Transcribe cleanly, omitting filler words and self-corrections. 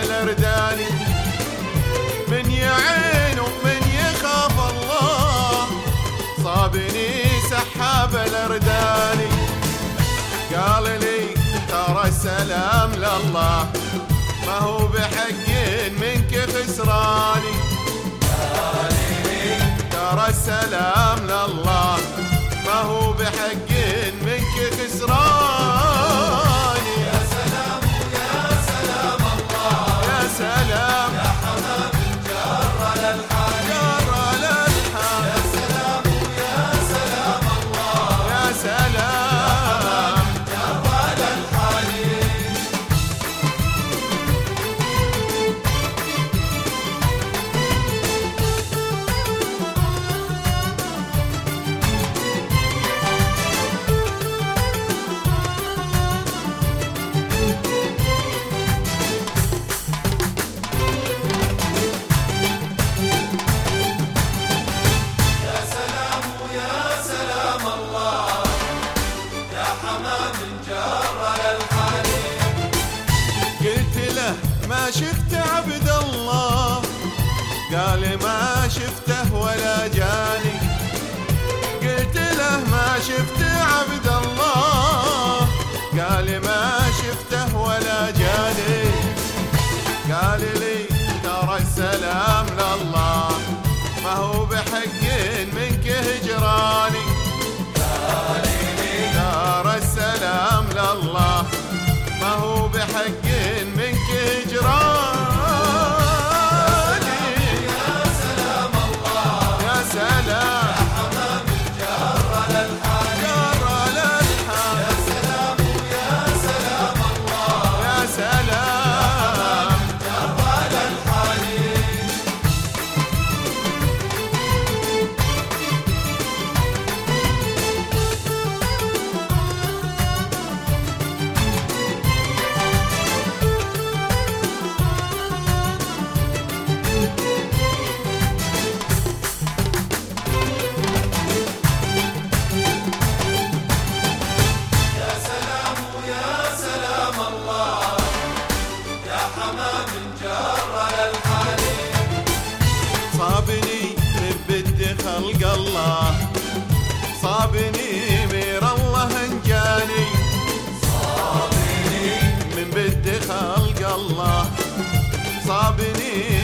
الأرداني، من يعين ومن يخاف الله صابني سحاب الأرداني. قال لي ترى السلام لله ما هو بحق منك خسراني، قال لي ترى السلام لله ما هو بحق منك خسراني. يا سلام يا سلام الله، يا سلام يا حمام جر الألحان، جر الألحان. يا سلام يا سلام الله، يا سلام جر الألحان. قلت له ما شفت عبد الله، قال ما شفته ولا جاني. قلت له ما شفت عبد الله، قال ما شفته ولا جاني. قال لي ترى السلام لله ما هو بحق منك هجراني، قال لي ترى السلام لله ما هو بحق منك هجراني. يا سلام الله، يا سلام يا حمام جر الألحان، جر الألحان. يا سلام يا سلام الله، يا سلام جر الألحان. يا سلام يا سلام الله، يا حمام جر الألحان. صابني من بد خلق الله، صابني مير الله انجاني. صابني من بد خلق الله صابني